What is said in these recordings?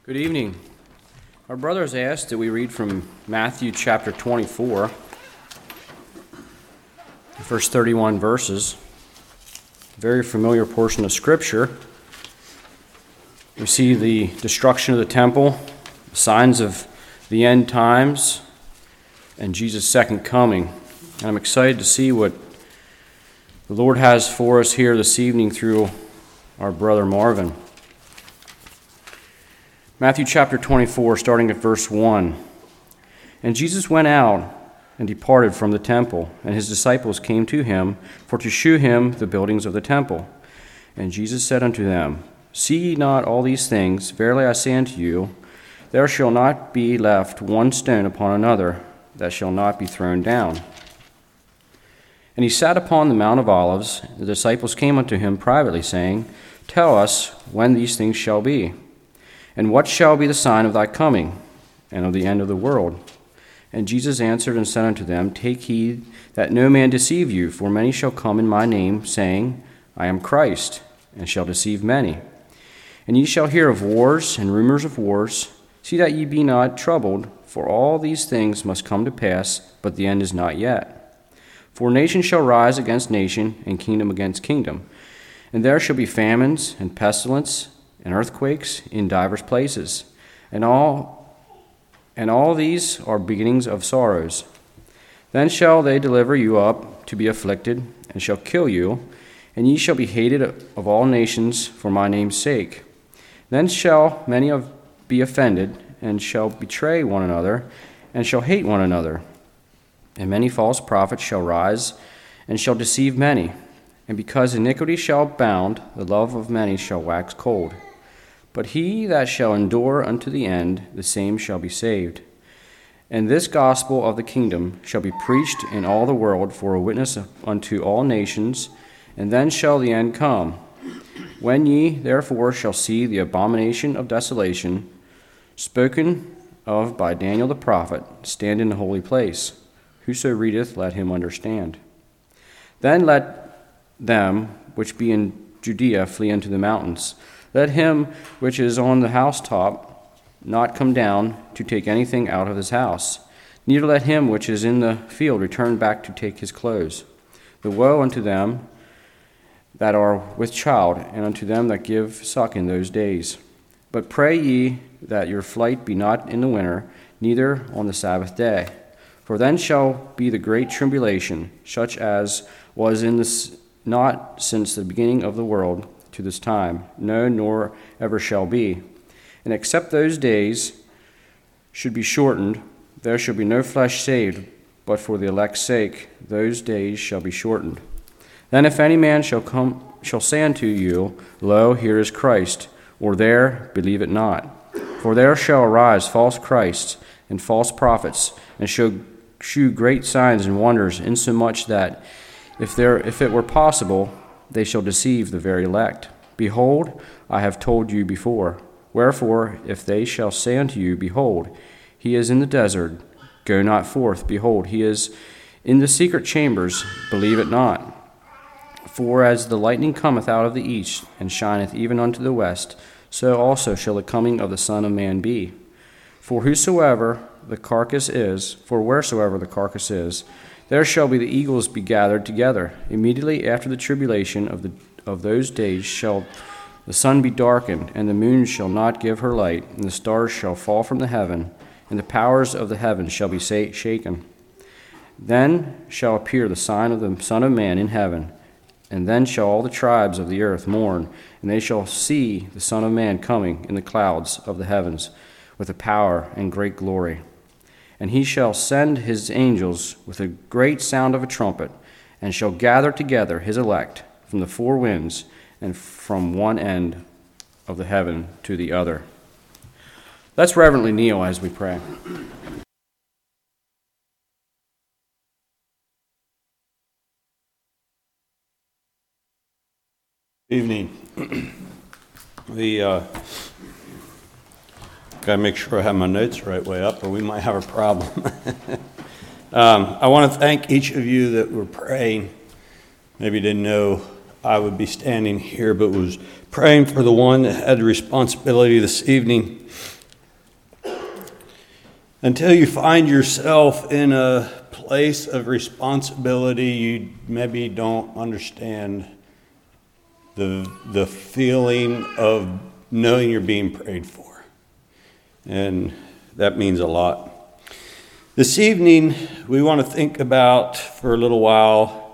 Good evening. Our brothers asked that we read from Matthew chapter 24, the first 31 verses. A very familiar portion of Scripture. We see the destruction of the temple, signs of the end times, and Jesus' second coming. And I'm excited to see what the Lord has for us here this evening through our brother Marvin. Matthew chapter 24, starting at verse 1. And Jesus went out and departed from the temple, and his disciples came to him for to shew him the buildings of the temple. And Jesus said unto them, See ye not all these things? Verily I say unto you, there shall not be left one stone upon another that shall not be thrown down. And he sat upon the Mount of Olives. The disciples came unto him privately, saying, Tell us when these things shall be. And what shall be the sign of thy coming, and of the end of the world? And Jesus answered and said unto them, Take heed that no man deceive you, for many shall come in my name, saying, I am Christ, and shall deceive many. And ye shall hear of wars and rumors of wars. See that ye be not troubled, for all these things must come to pass, but the end is not yet. For nation shall rise against nation, and kingdom against kingdom. And there shall be famines and pestilence, and earthquakes in divers places, and all these are beginnings of sorrows. Then shall they deliver you up to be afflicted, and shall kill you, and ye shall be hated of all nations for my name's sake. Then shall many be offended, and shall betray one another, and shall hate one another. And many false prophets shall rise, and shall deceive many. And because iniquity shall abound, the love of many shall wax cold. But he that shall endure unto the end, the same shall be saved. And this gospel of the kingdom shall be preached in all the world for a witness unto all nations, and then shall the end come. When ye therefore shall see the abomination of desolation, spoken of by Daniel the prophet, stand in the holy place. Whoso readeth, let him understand. Then let them which be in Judea flee into the mountains. Let him which is on the housetop not come down to take anything out of his house. Neither let him which is in the field return back to take his clothes. The woe unto them that are with child, and unto them that give suck in those days. But pray ye that your flight be not in the winter, neither on the Sabbath day. For then shall be the great tribulation, such as was not since the beginning of the world, to this time, no, nor ever shall be. And except those days should be shortened, there shall be no flesh saved, but for the elect's sake those days shall be shortened. Then if any man shall say unto you, Lo, here is Christ, or there, believe it not. For there shall arise false Christs and false prophets, and shew great signs and wonders, insomuch that if it were possible, they shall deceive the very elect. Behold, I have told you before. Wherefore, if they shall say unto you, Behold, he is in the desert, go not forth. Behold, he is in the secret chambers, believe it not. For as the lightning cometh out of the east, and shineth even unto the west, so also shall the coming of the Son of Man be. For wheresoever the carcass is, there shall the eagles be gathered together. Immediately after the tribulation of those days shall the sun be darkened, and the moon shall not give her light, and the stars shall fall from the heaven, and the powers of the heavens shall be shaken. Then shall appear the sign of the Son of Man in heaven, and then shall all the tribes of the earth mourn, and they shall see the Son of Man coming in the clouds of the heavens with a power and great glory. And he shall send his angels with a great sound of a trumpet, and shall gather together his elect from the four winds, and from one end of the heaven to the other. Let's reverently kneel as we pray. Evening. Got to make sure I have my notes the right way up, or we might have a problem. I want to thank each of you that were praying. Maybe didn't know I would be standing here, but was praying for the one that had the responsibility this evening. Until you find yourself in a place of responsibility, you maybe don't understand the feeling of knowing you're being prayed for. And that means a lot. This evening, we want to think about, for a little while,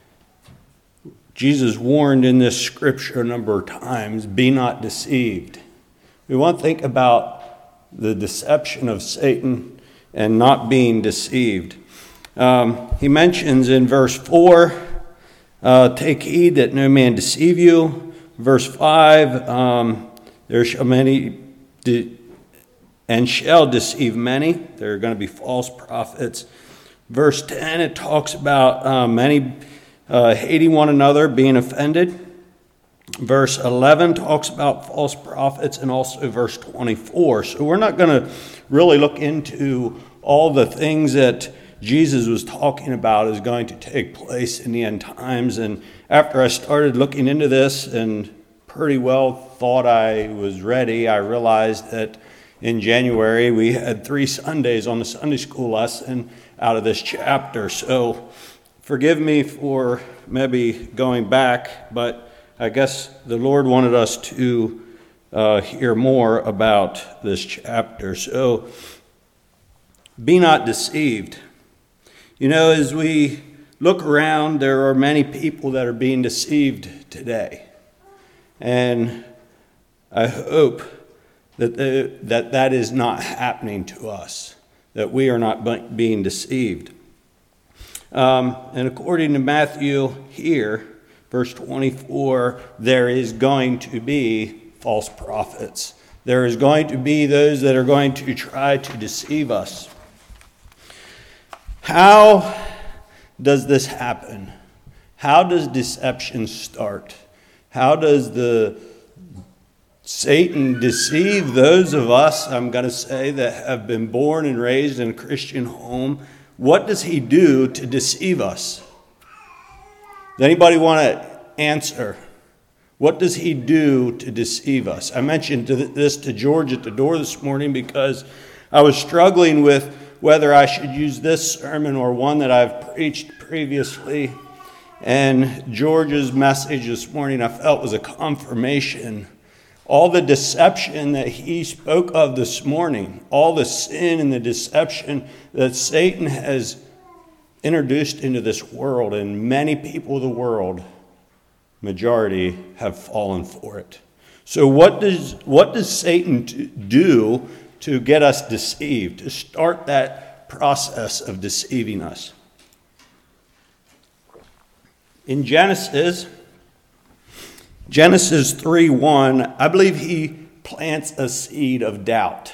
Jesus warned in this scripture a number of times, be not deceived. We want to think about the deception of Satan and not being deceived. He mentions in verse 4, take heed that no man deceive you. Verse 5, there shall many and shall deceive many. There are going to be false prophets. Verse 10, it talks about many hating one another, being offended. Verse 11 talks about false prophets, and also verse 24. So we're not going to really look into all the things that Jesus was talking about is going to take place in the end times. And after I started looking into this and pretty well thought I was ready, I realized that in January we had 3 Sundays on the Sunday school lesson out of this chapter. So forgive me for maybe going back, but I guess the Lord wanted us to hear more about this chapter. So be not deceived. You know, as we look around, there are many people that are being deceived today. And I hope that is not happening to us, that we are not being deceived. And according to Matthew here, verse 24, there is going to be false prophets. There is going to be those that are going to try to deceive us. How does this happen? How does deception start? How does Satan deceive those of us, I'm going to say, that have been born and raised in a Christian home? What does he do to deceive us? Does anybody want to answer? What does he do to deceive us? I mentioned this to George at the door this morning because I was struggling with whether I should use this sermon or one that I've preached previously. And George's message this morning I felt was a confirmation. All the deception that he spoke of this morning, all the sin and the deception that Satan has introduced into this world, and many people of the world, majority, have fallen for it. So what does Satan do to get us deceived, to start that process of deceiving us? In Genesis 3:1, I believe he plants a seed of doubt.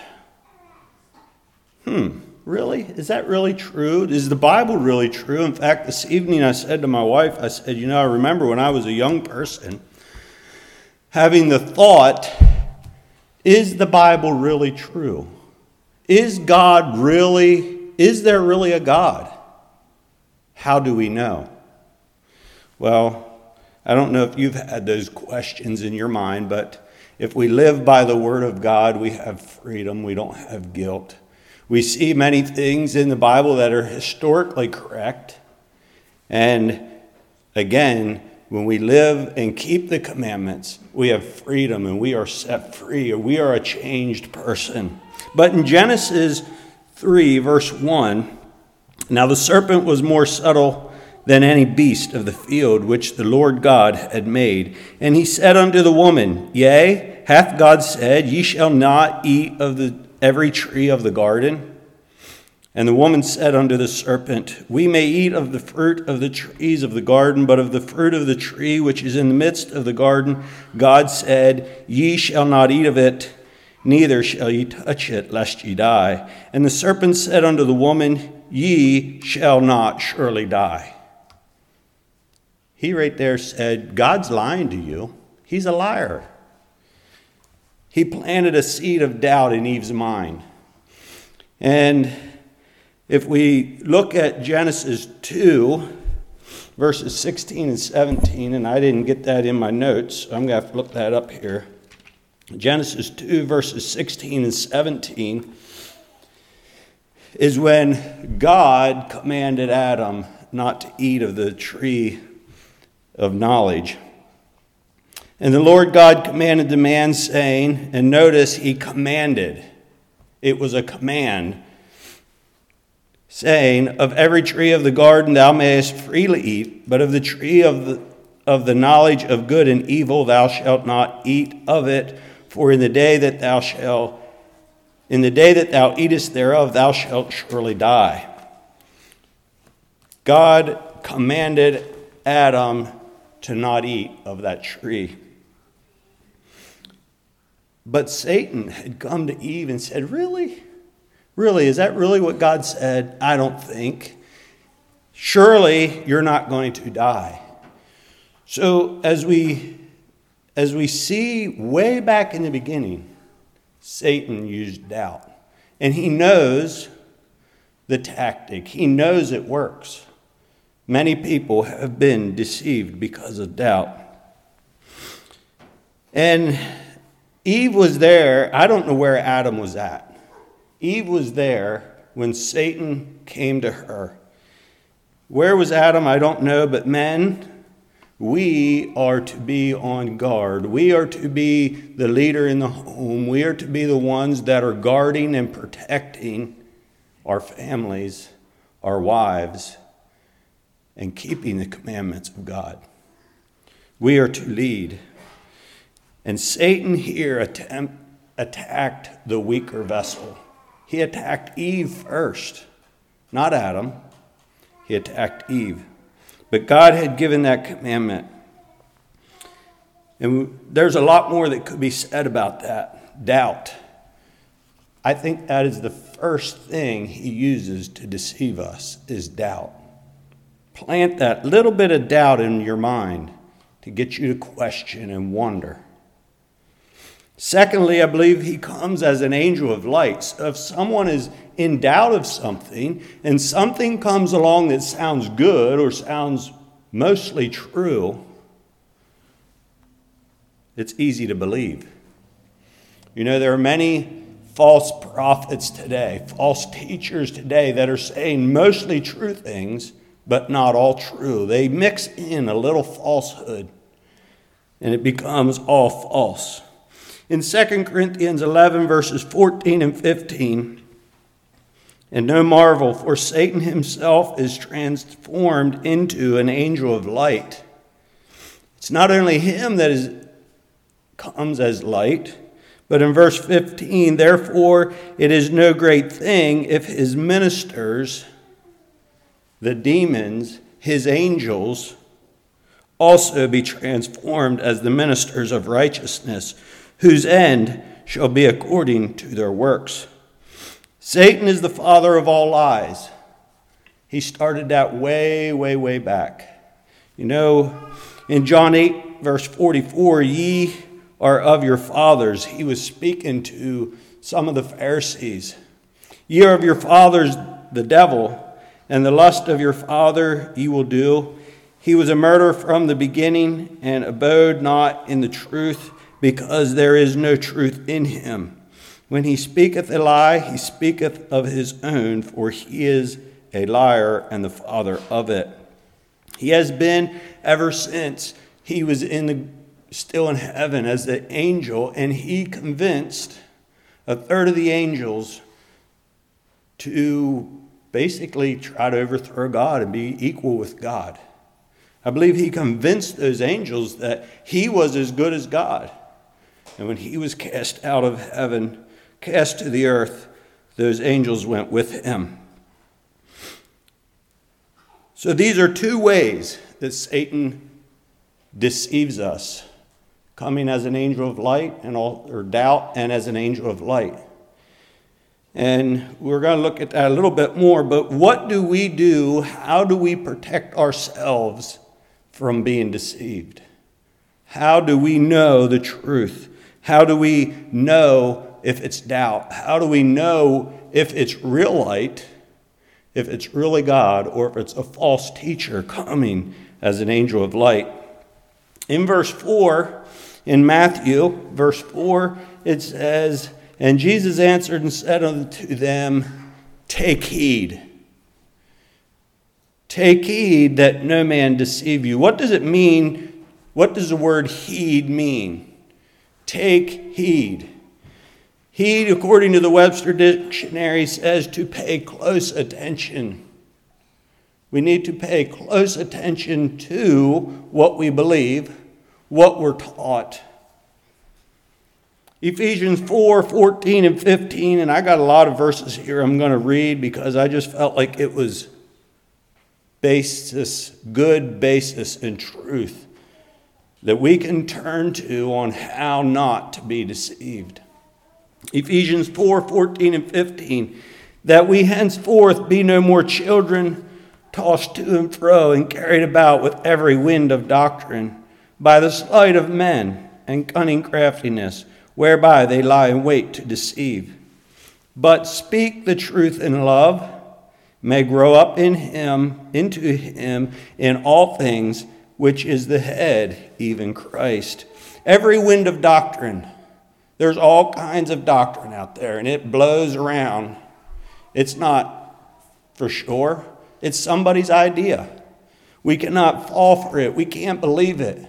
Really? Is that really true? Is the Bible really true? In fact, this evening I said to my wife, I said, I remember when I was a young person having the thought, is the Bible really true? Is there really a God? How do we know? Well, I don't know if you've had those questions in your mind, but if we live by the Word of God, we have freedom. We don't have guilt. We see many things in the Bible that are historically correct. And again, when we live and keep the commandments, we have freedom and we are set free, or we are a changed person. But in Genesis 3, verse 1, now the serpent was more subtle than any beast of the field which the Lord God had made. And he said unto the woman, Yea, hath God said, Ye shall not eat of every tree of the garden? And the woman said unto the serpent, We may eat of the fruit of the trees of the garden, but of the fruit of the tree which is in the midst of the garden, God said, Ye shall not eat of it, neither shall ye touch it, lest ye die. And the serpent said unto the woman, Ye shall not surely die. He right there said, God's lying to you. He's a liar. He planted a seed of doubt in Eve's mind. And if we look at Genesis 2, verses 16 and 17, and I didn't get that in my notes, so I'm going to have to look that up here. Genesis 2, verses 16 and 17 is when God commanded Adam not to eat of the tree of knowledge. And the Lord God commanded the man, saying, and notice he commanded. It was a command, saying, of every tree of the garden thou mayest freely eat, but of the tree of the knowledge of good and evil thou shalt not eat of it, for in the day that thou eatest thereof thou shalt surely die. God commanded Adam to not eat of that tree. But Satan had come to Eve and said, really? Really, is that really what God said? I don't think. Surely you're not going to die. So as we see way back in the beginning, Satan used doubt. And he knows the tactic. He knows it works. Many people have been deceived because of doubt. And Eve was there. I don't know where Adam was at. Eve was there when Satan came to her. Where was Adam? I don't know. But men, we are to be on guard. We are to be the leader in the home. We are to be the ones that are guarding and protecting our families, our wives, and keeping the commandments of God. We are to lead. And Satan here attacked the weaker vessel. He attacked Eve first, not Adam. He attacked Eve. But God had given that commandment. And there's a lot more that could be said about that. Doubt. I think that is the first thing he uses to deceive us, is doubt. Plant that little bit of doubt in your mind to get you to question and wonder. Secondly, I believe he comes as an angel of light. So if someone is in doubt of something and something comes along that sounds good or sounds mostly true, it's easy to believe. You know, there are many false prophets today, false teachers today that are saying mostly true things, but not all true. They mix in a little falsehood, and it becomes all false. In 2 Corinthians 11, verses 14 and 15, and no marvel, for Satan himself is transformed into an angel of light. It's not only him that comes as light, but in verse 15, therefore it is no great thing if his ministers, the demons, his angels, also be transformed as the ministers of righteousness, whose end shall be according to their works. Satan is the father of all lies. He started that way, way, way back. You know, in John 8, verse 44, ye are of your fathers. He was speaking to some of the Pharisees. Ye are of your fathers, the devil, and the lust of your father ye will do. He was a murderer from the beginning, and abode not in the truth, because there is no truth in him. When he speaketh a lie, he speaketh of his own, for he is a liar and the father of it. He has been ever since he was still in heaven as the angel, and he convinced a third of the angels to basically try to overthrow God and be equal with God. I believe he convinced those angels that he was as good as God. And when he was cast out of heaven, cast to the earth, those angels went with him. So these are two ways that Satan deceives us, coming as an angel of light or doubt, and as an angel of light. And we're going to look at that a little bit more, but what do we do? How do we protect ourselves from being deceived? How do we know the truth? How do we know if it's doubt? How do we know if it's real light if it's really God or if it's a false teacher coming as an angel of light. In verse 4, in Matthew, verse 4, it says, "And Jesus answered and said unto them, Take heed. Take heed that no man deceive you." What does it mean? What does the word heed mean? Take heed. Heed, according to the Webster Dictionary, says to pay close attention. We need to pay close attention to what we believe, what we're taught. Ephesians 4:14 and 15, and I got a lot of verses here I'm going to read because I just felt like it was good basis and truth that we can turn to on how not to be deceived. Ephesians 4:14 and 15, "That we henceforth be no more children, tossed to and fro and carried about with every wind of doctrine, by the sleight of men and cunning craftiness, whereby they lie in wait to deceive. But speak the truth in love, may grow up into him in all things, which is the head, even Christ." Every wind of doctrine. There's all kinds of doctrine out there, and it blows around. It's not for sure. It's somebody's idea. We cannot fall for it. We can't believe it.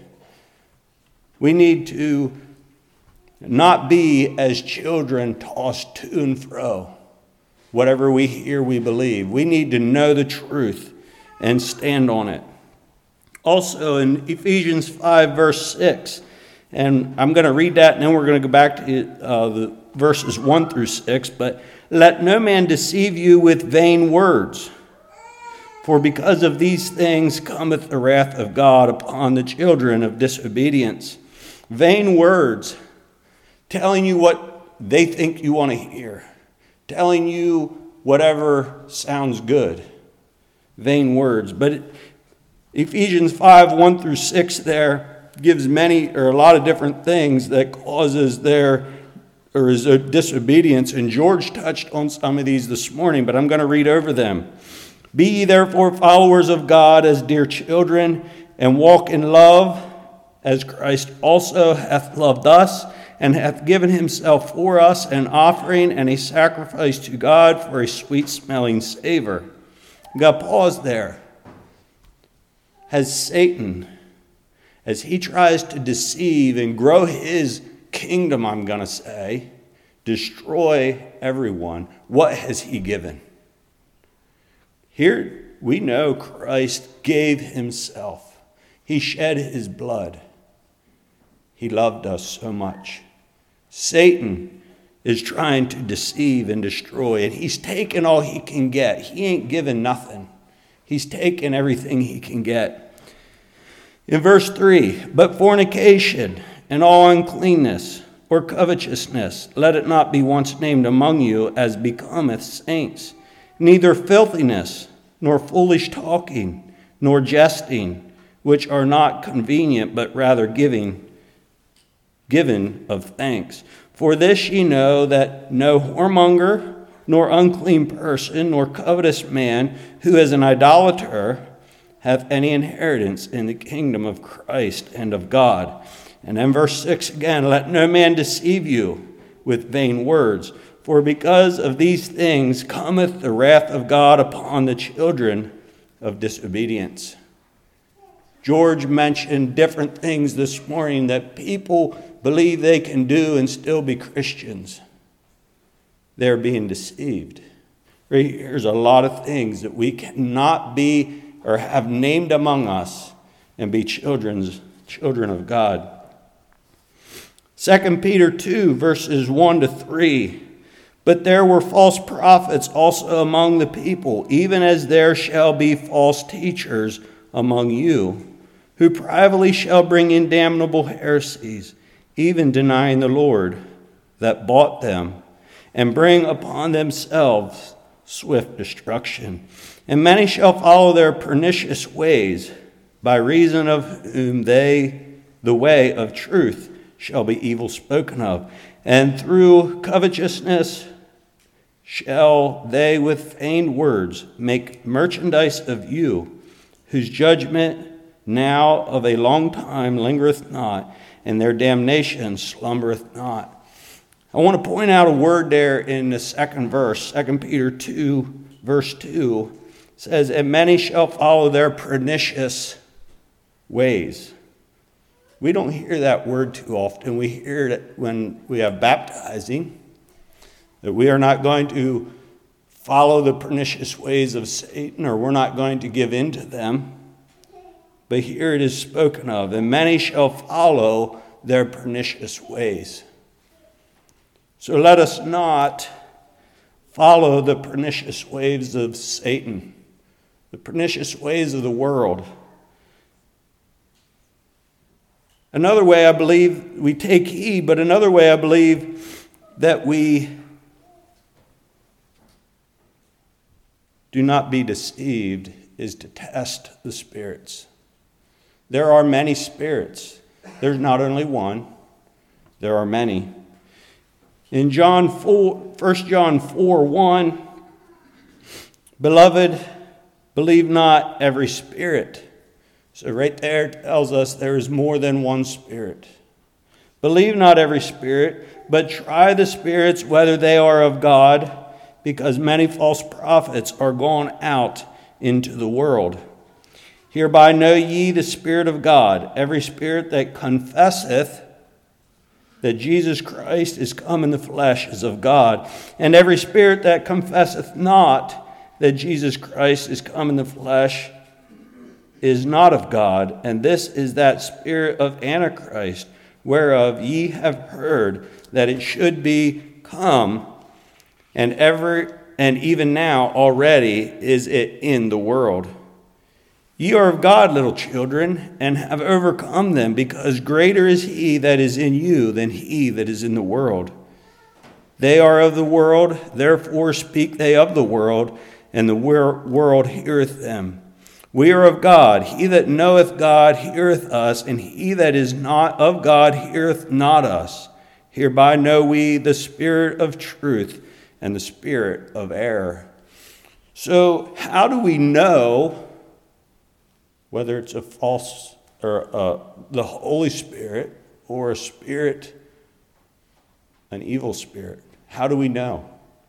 We need to not be as children tossed to and fro. Whatever we hear, we believe. We need to know the truth and stand on it. Also in Ephesians 5, verse 6, and I'm going to read that, and then we're going to go back to the verses 1 through 6. But "Let no man deceive you with vain words, for because of these things cometh the wrath of God upon the children of disobedience." Vain words, telling you what they think you want to hear, telling you whatever sounds good. Vain words. But Ephesians 5, 1 through 6 there gives a lot of different things that causes is a disobedience. And George touched on some of these this morning, but I'm going to read over them. "Be ye therefore followers of God as dear children, and walk in love, as Christ also hath loved us, and hath given himself for us, an offering and a sacrifice to God for a sweet-smelling savor." I'm going to pause there. Has Satan, as he tries to deceive and grow his kingdom, I'm going to say, destroy everyone, what has he given? Here we know Christ gave himself. He shed his blood. He loved us so much. Satan is trying to deceive and destroy, and he's taken all he can get. He ain't given nothing. He's taken everything he can get. In verse 3, "But fornication and all uncleanness or covetousness, let it not be once named among you as becometh saints, neither filthiness, nor foolish talking, nor jesting, which are not convenient, but rather given of thanks. For this ye know that no whoremonger, nor unclean person, nor covetous man, who is an idolater, hath any inheritance in the kingdom of Christ and of God." And then verse 6 again, "Let no man deceive you with vain words, for because of these things cometh the wrath of God upon the children of disobedience." George mentioned different things this morning that people believe they can do and still be Christians. They're being deceived. Here's a lot of things that we cannot be or have named among us and be children of God. 2 Peter 2, verses 1 to 3. "But there were false prophets also among the people, even as there shall be false teachers among you, who privately shall bring in damnable heresies, even denying the Lord that bought them, and bring upon themselves swift destruction. And many shall follow their pernicious ways, by reason of whom the way of truth shall be evil spoken of. And through covetousness shall they with feigned words make merchandise of you, whose judgment now of a long time lingereth not, and their damnation slumbereth not. I want to point out a word there in the second verse, 2 Peter 2, verse 2, says, and many shall follow their pernicious ways. We don't hear that word too often. We hear it when we have baptizing, that we are not going to follow the pernicious ways of Satan, or we're not going to give in to them. But here it is spoken of, and many shall follow their pernicious ways. So let us not follow the pernicious ways of Satan, the pernicious ways of the world. Another way I believe we take heed, but another way I believe that we do not be deceived is to test the spirits. There are many spirits. There's not only one. There are many. In 1 John 4, 1, beloved, believe not every spirit. So right there tells us there is more than one spirit. Believe not every spirit, but try the spirits whether they are of God, because many false prophets are gone out into the world. Hereby know ye the Spirit of God. Every spirit that confesseth that Jesus Christ is come in the flesh is of God. And every spirit that confesseth not that Jesus Christ is come in the flesh is not of God. And this is that spirit of Antichrist, whereof ye have heard that it should be come, and even now already is it in the world. Ye are of God, little children, and have overcome them, because greater is he that is in you than he that is in the world. They are of the world, therefore speak they of the world, and the world heareth them. We are of God. He that knoweth God heareth us, and he that is not of God heareth not us. Hereby know we the spirit of truth and the spirit of error. So how do we know whether it's a false or the Holy Spirit or a spirit, an evil spirit? How do we know?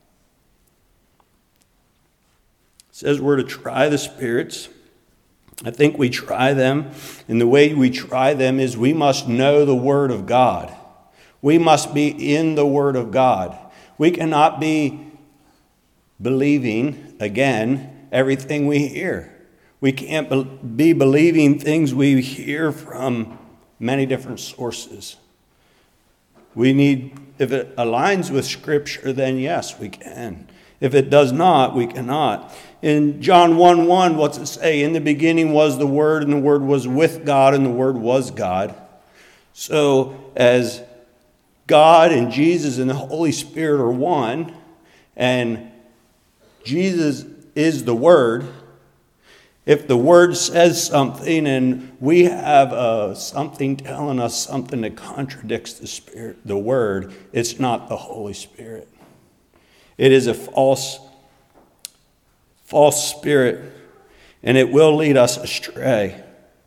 It says we're to try the spirits. I think we try them, and the way we try them is we must know the Word of God. We must be in the Word of God. We cannot be believing, again, everything we hear. We can't be believing things we hear from many different sources. We need, if it aligns with Scripture, then yes, we can. If it does not, we cannot. In John 1:1, what's it say? In the beginning was the Word, and the Word was with God, and the Word was God. So as God and Jesus and the Holy Spirit are one, and Jesus is the Word, if the Word says something and we have something telling us something that contradicts the Word, it's not the Holy Spirit. It is a false spirit, and it will lead us astray.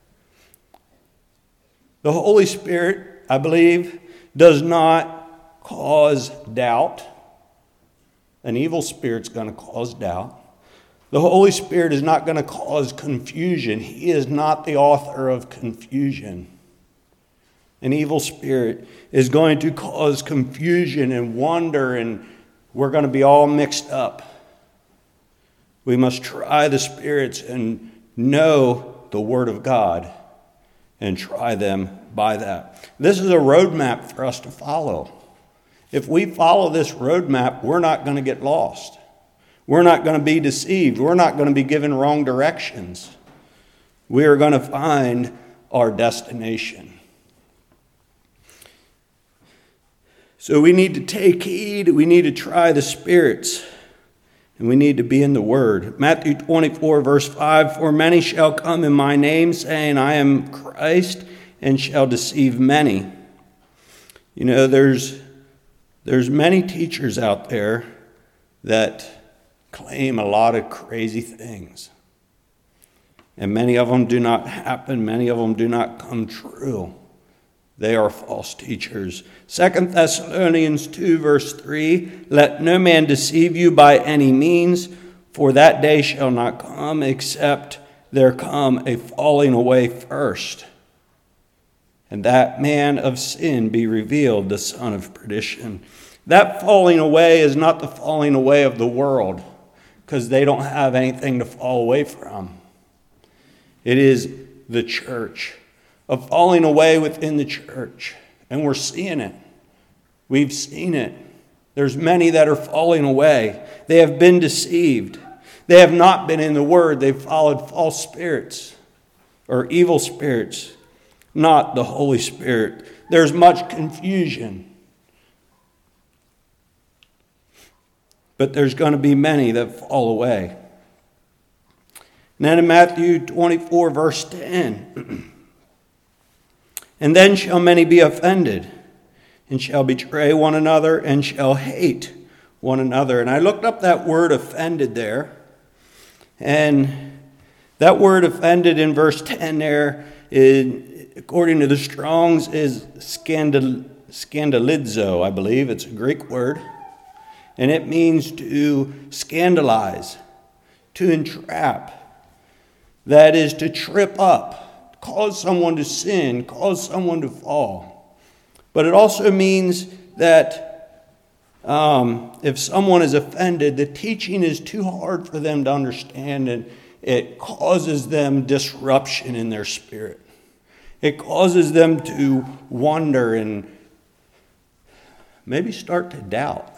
The Holy Spirit, I believe, does not cause doubt. An evil spirit's going to cause doubt. The Holy Spirit is not going to cause confusion. He is not the author of confusion. An evil spirit is going to cause confusion and wonder, and we're going to be all mixed up. We must try the spirits and know the Word of God and try them by that. This is a roadmap for us to follow. If we follow this roadmap, we're not going to get lost. We're not going to be deceived. We're not going to be given wrong directions. We are going to find our destination. So we need to take heed. We need to try the spirits. And we need to be in the Word. Matthew 24, verse 5, for many shall come in my name, saying, I am Christ, and shall deceive many. You know, there's many teachers out there that claim a lot of crazy things. And many of them do not happen. Many of them do not come true. They are false teachers. 2 Thessalonians 2, verse 3, let no man deceive you by any means, for that day shall not come, except there come a falling away first, and that man of sin be revealed, the son of perdition. That falling away is not the falling away of the world, because they don't have anything to fall away from. It is the church, of falling away within the church. And we're seeing it. We've seen it. There's many that are falling away. They have been deceived. They have not been in the Word. They've followed false spirits or evil spirits, not the Holy Spirit. There's much confusion. But there's going to be many that fall away. And then in Matthew 24, verse 10, and then shall many be offended, and shall betray one another, and shall hate one another. And I looked up that word offended there. And that word offended in verse 10 there, according to the Strong's, is scandalizo, I believe. It's a Greek word. And it means to scandalize, to entrap. That is to trip up, cause someone to sin, cause someone to fall. But it also means that if someone is offended, the teaching is too hard for them to understand, and it causes them disruption in their spirit. It causes them to wonder and maybe start to doubt.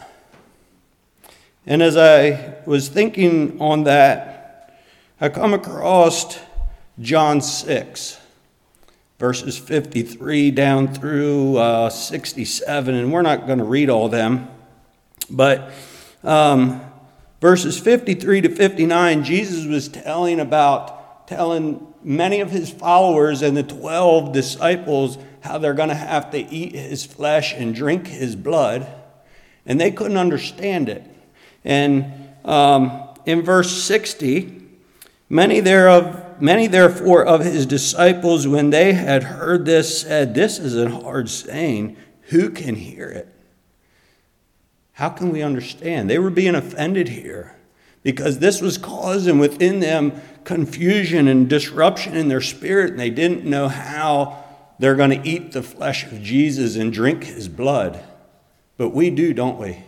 And as I was thinking on that, I come across John 6, verses 53 down through 67, and we're not going to read all them. But verses 53 to 59, Jesus was telling many of his followers and the 12 disciples how they're going to have to eat his flesh and drink his blood. And they couldn't understand it. And in verse 60, many therefore of his disciples, when they had heard this, said, this is a hard saying. Who can hear it? How can we understand? They were being offended here because this was causing within them confusion and disruption in their spirit, and they didn't know how they're going to eat the flesh of Jesus and drink his blood. But we do, don't we?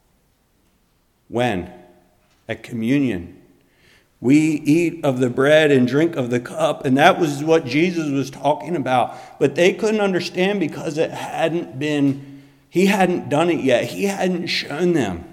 When? At communion. We eat of the bread and drink of the cup, and that was what Jesus was talking about. But they couldn't understand because he hadn't done it yet. He hadn't shown them.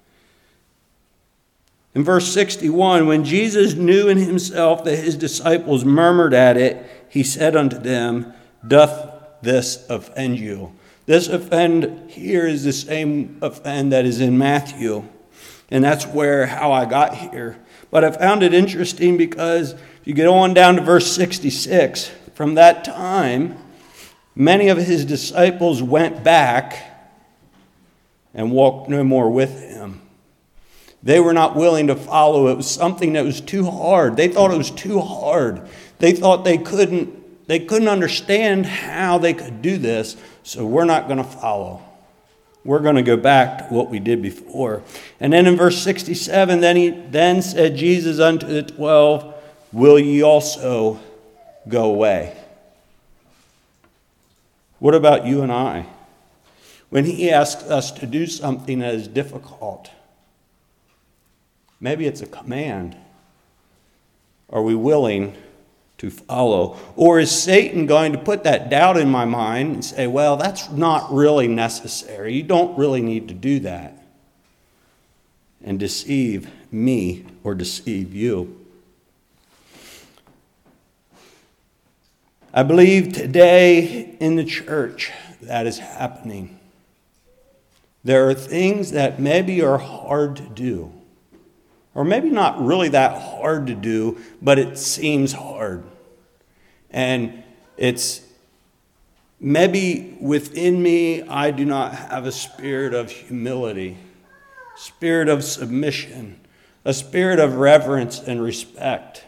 In verse 61, when Jesus knew in himself that his disciples murmured at it, he said unto them, doth this offend you? This offend here is the same offend that is in Matthew. And that's how I got here. But I found it interesting because if you get on down to verse 66, from that time, many of his disciples went back and walked no more with him. They were not willing to follow. It was something that was too hard. They thought it was too hard. They thought they couldn't understand how they could do this, so we're not going to follow. We're going to go back to what we did before. And then in verse 67, then said Jesus unto the 12, will ye also go away? What about you and I? When he asks us to do something that is difficult, maybe it's a command. Are we willing to follow? Or is Satan going to put that doubt in my mind and say, well, that's not really necessary. You don't really need to do that. And deceive me or deceive you. I believe today in the church that is happening. There are things that maybe are hard to do. Or maybe not really that hard to do, but it seems hard. And it's maybe within me, I do not have a spirit of humility. spirit of submission, a spirit of reverence and respect.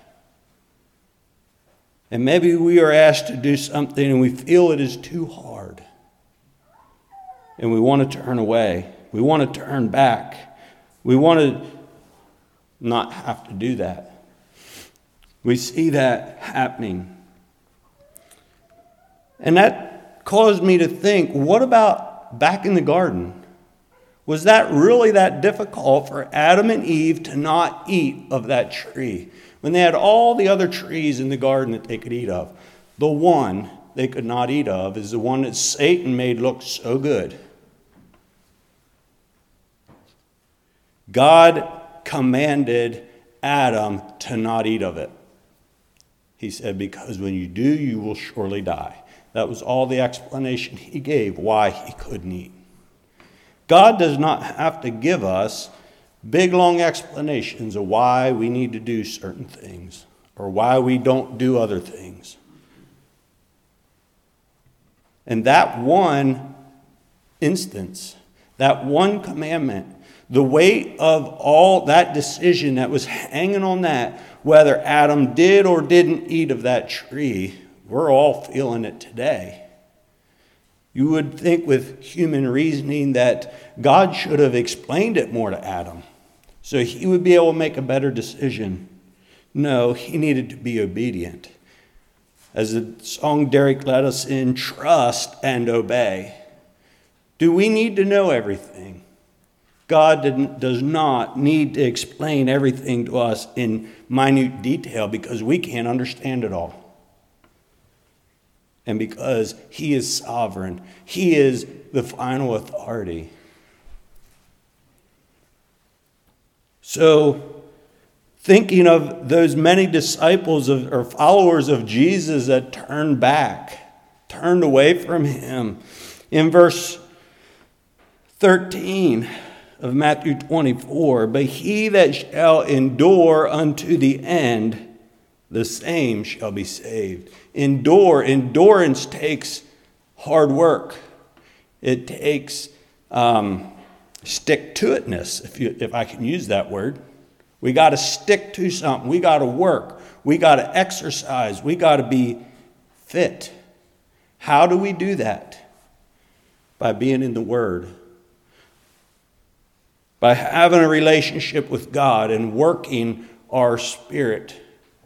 And maybe we are asked to do something and we feel it is too hard. And we want to turn away. We want to turn back. We want to not have to do that. We see that happening. And that caused me to think, what about back in the garden? Was that really that difficult for Adam and Eve to not eat of that tree? When they had all the other trees in the garden that they could eat of, the one they could not eat of is the one that Satan made look so good. God commanded Adam to not eat of it. He said, because when you do, you will surely die. That was all the explanation he gave why he couldn't eat. God does not have to give us big, long explanations of why we need to do certain things or why we don't do other things. And that one instance, that one commandment, the weight of all that decision that was hanging on that, whether Adam did or didn't eat of that tree, we're all feeling it today. You would think with human reasoning that God should have explained it more to Adam so he would be able to make a better decision. No, he needed to be obedient. As the song Derek led us in, trust and obey. Do we need to know everything? God does not need to explain everything to us in minute detail because we can't understand it all. And because he is sovereign, he is the final authority. So, thinking of those many disciples or followers of Jesus that turned back, turned away from him, in verse 13 of Matthew 24, but he that shall endure unto the end, the same shall be saved. Endurance takes hard work. It takes stick-to-itness, if I can use that word. We got to stick to something. We got to work. We got to exercise. We got to be fit. How do we do that? By being in the Word. By having a relationship with God and working our spirit.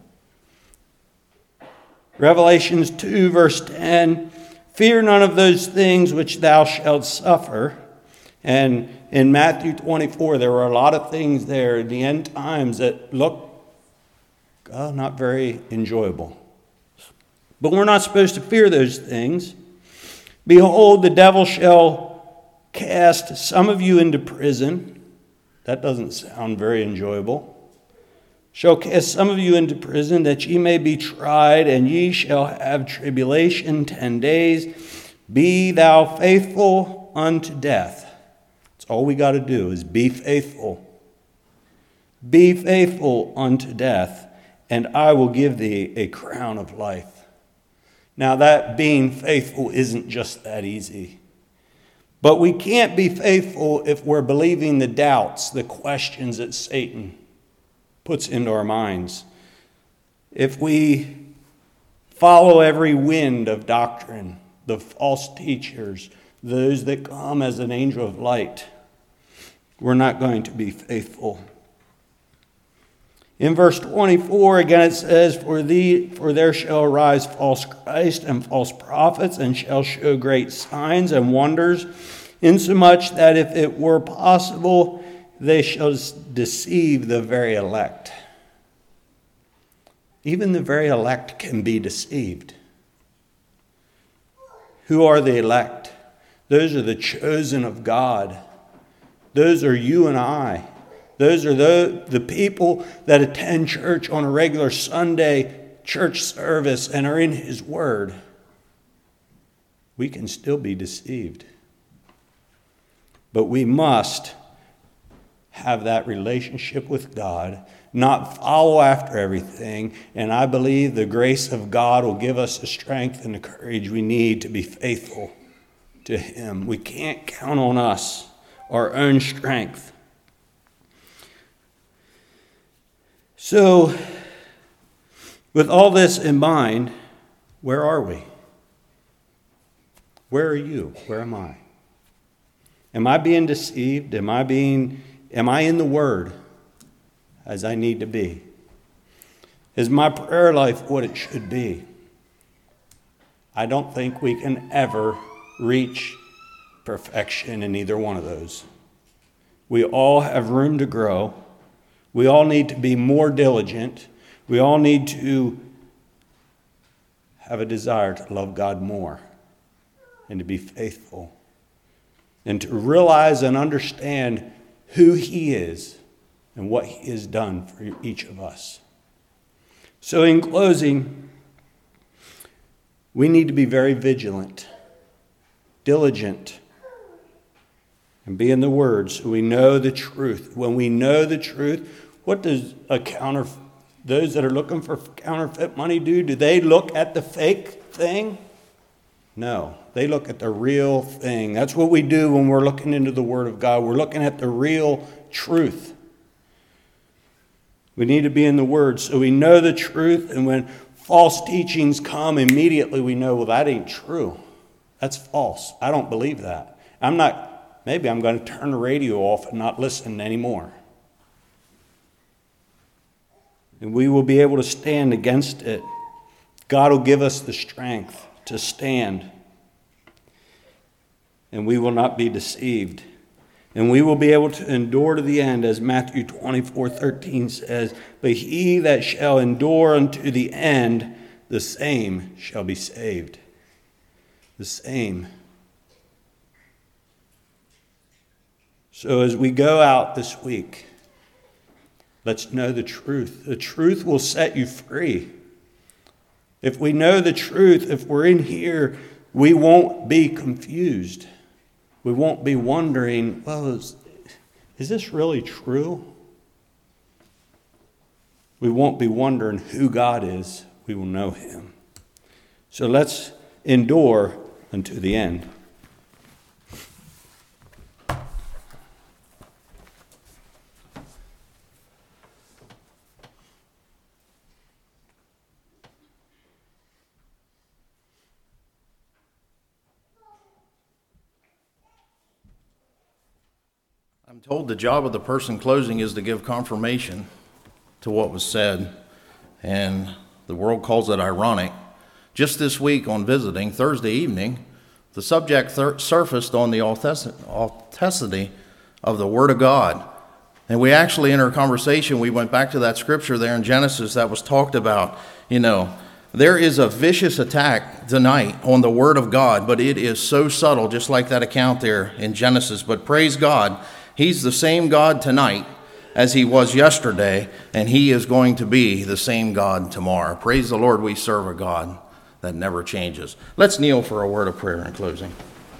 Revelations 2, verse 10, fear none of those things which thou shalt suffer. And in Matthew 24, there were a lot of things there in the end times that look not very enjoyable. But we're not supposed to fear those things. Behold, the devil shall cast some of you into prison. That doesn't sound very enjoyable. Shall cast some of you into prison, that ye may be tried, and ye shall have tribulation 10 days. Be thou faithful unto death. That's all we got to do is be faithful. Be faithful unto death, and I will give thee a crown of life. Now that being faithful isn't just that easy. But we can't be faithful if we're believing the doubts, the questions that Satan puts into our minds. If we follow every wind of doctrine, the false teachers, those that come as an angel of light, we're not going to be faithful. In verse 24, again it says, for there shall arise false Christ and false prophets, and shall show great signs and wonders, insomuch that if it were possible, they shall deceive the very elect. Even the very elect can be deceived. Who are the elect? Those are the chosen of God. Those are you and I. Those are the people that attend church on a regular Sunday church service and are in His Word. We can still be deceived. But we must have that relationship with God, not follow after everything. And I believe the grace of God will give us the strength and the courage we need to be faithful to Him. We can't count on us, our own strength. So, with all this in mind, where are we? Where are you? Where am I? Am I being deceived? Am I in the Word as I need to be? Is my prayer life what it should be? I don't think we can ever reach perfection in either one of those. We all have room to grow. We all need to be more diligent. We all need to have a desire to love God more and to be faithful and to realize and understand who He is and what He has done for each of us. So in closing, we need to be very vigilant, diligent, and be in the Word so we know the truth. When we know the truth, what does those that are looking for counterfeit money do? Do they look at the fake thing? No, they look at the real thing. That's what we do when we're looking into the Word of God. We're looking at the real truth. We need to be in the Word so we know the truth, and when false teachings come, immediately we know, well, that ain't true. That's false. I don't believe that. Maybe I'm going to turn the radio off and not listen anymore. And we will be able to stand against it. God will give us the strength to stand. And we will not be deceived. And we will be able to endure to the end, as Matthew 24:13 says, but he that shall endure unto the end, the same shall be saved. The same. So as we go out this week, let's know the truth. The truth will set you free. If we know the truth, if we're in here, we won't be confused. We won't be wondering, well, is this really true? We won't be wondering who God is. We will know Him. So let's endure unto the end. I'm told the job of the person closing is to give confirmation to what was said, and the world calls it ironic. Just this week on visiting, Thursday evening, the subject surfaced on the authenticity of the Word of God. And we actually, in our conversation, we went back to that scripture there in Genesis that was talked about. There is a vicious attack tonight on the Word of God, but it is so subtle, just like that account there in Genesis. But praise God, He's the same God tonight as He was yesterday, and He is going to be the same God tomorrow. Praise the Lord, we serve a God that never changes. Let's kneel for a word of prayer in closing.